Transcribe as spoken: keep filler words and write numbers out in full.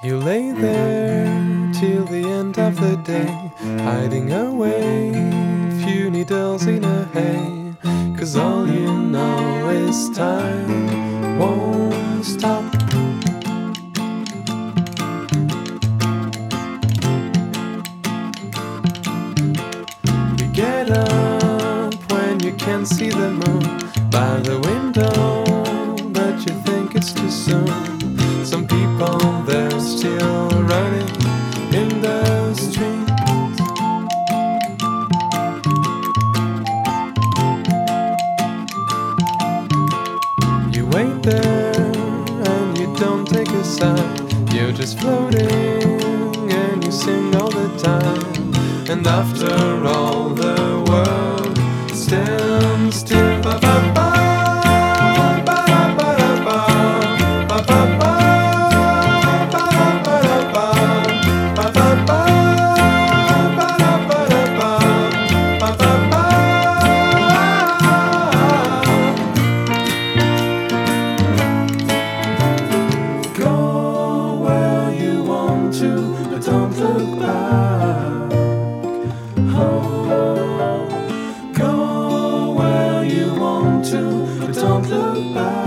You lay there till the end of the day, hiding away, few needles in a hay. Cause all you know is time won't stop. You get up when you can see the moon by the window, but you think it's too soon. Some people, they're still running in the streets. You wait there and you don't take a sign. You're just floating and you sing all the time. And after all, the world stands still. Ba ba ba. But don't look back. Oh, go where you want to, but don't look back.